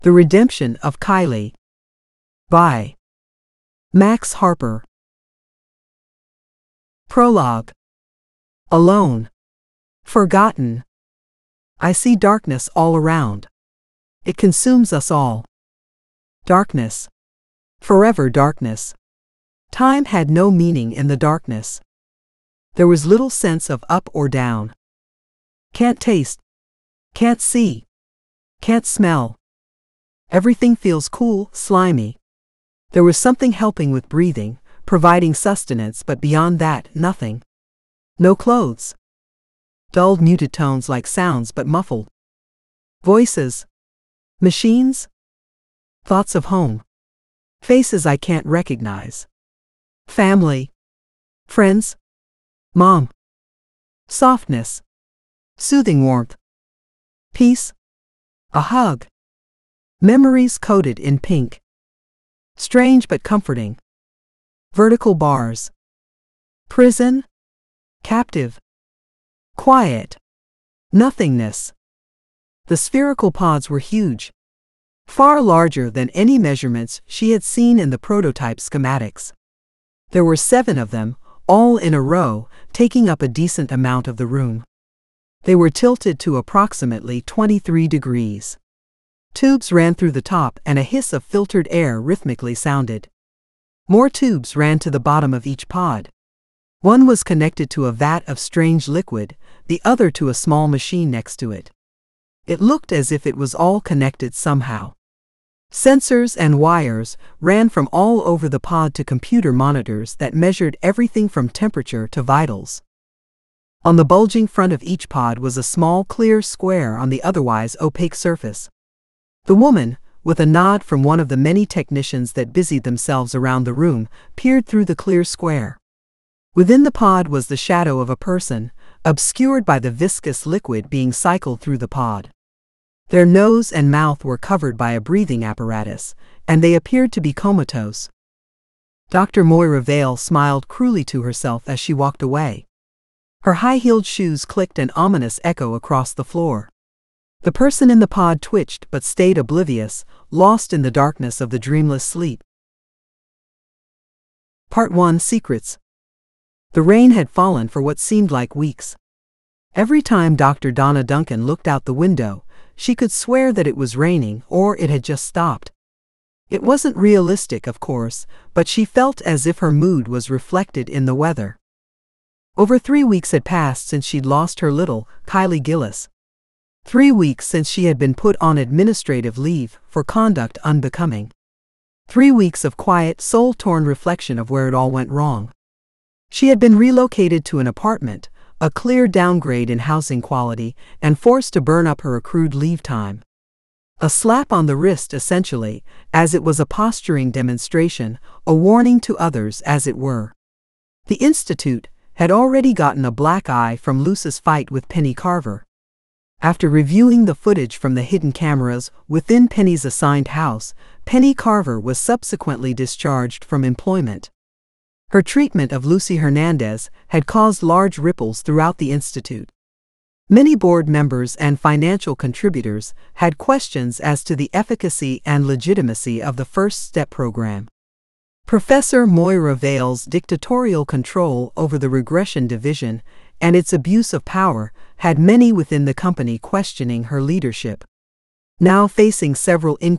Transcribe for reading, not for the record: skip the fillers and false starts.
The Redemption of Kylie by Max Harper. Prologue. Alone. Forgotten. I see darkness all around. It consumes us all. Darkness. Forever darkness. Time had no meaning in the darkness. There was little sense of up or down. Can't taste. Can't see. Can't smell. Everything feels cool, slimy. There was something helping with breathing, providing sustenance, but beyond that, nothing. No clothes. Dulled muted tones like sounds but muffled. Voices. Machines. Thoughts of home. Faces I can't recognize. Family. Friends. Mom. Softness. Soothing warmth. Peace. A hug. Memories coded in pink. Strange but comforting. Vertical bars. Prison. Captive. Quiet. Nothingness. The spherical pods were huge. Far larger than any measurements she had seen in the prototype schematics. There were 7 of them, all in a row, taking up a decent amount of the room. They were tilted to approximately 23 degrees. Tubes ran through the top and a hiss of filtered air rhythmically sounded. More tubes ran to the bottom of each pod. One was connected to a vat of strange liquid, the other to a small machine next to it. It looked as if it was all connected somehow. Sensors and wires ran from all over the pod to computer monitors that measured everything from temperature to vitals. On the bulging front of each pod was a small clear square on the otherwise opaque surface. The woman, with a nod from one of the many technicians that busied themselves around the room, peered through the clear square. Within the pod was the shadow of a person, obscured by the viscous liquid being cycled through the pod. Their nose and mouth were covered by a breathing apparatus, and they appeared to be comatose. Dr. Moira Vale smiled cruelly to herself as she walked away. Her high-heeled shoes clicked an ominous echo across the floor. The person in the pod twitched but stayed oblivious, lost in the darkness of the dreamless sleep. Part 1. Secrets. The rain had fallen for what seemed like weeks. Every time Dr. Donna Duncan looked out the window, she could swear that it was raining or it had just stopped. It wasn't realistic, of course, but she felt as if her mood was reflected in the weather. Over 3 weeks had passed since she'd lost her little, Kylie Gillis. 3 weeks since she had been put on administrative leave for conduct unbecoming. 3 weeks of quiet, soul-torn reflection of where it all went wrong. She had been relocated to an apartment, a clear downgrade in housing quality, and forced to burn up her accrued leave time. A slap on the wrist, essentially, as it was a posturing demonstration, a warning to others, as it were. The Institute had already gotten a black eye from Luce's fight with Penny Carver. After reviewing the footage from the hidden cameras within Penny's assigned house, Penny Carver was subsequently discharged from employment. Her treatment of Lucy Hernandez had caused large ripples throughout the Institute. Many board members and financial contributors had questions as to the efficacy and legitimacy of the First Step program. Professor Moira Vale's dictatorial control over the regression division and its abuse of power had many within the company questioning her leadership. Now facing several inquiries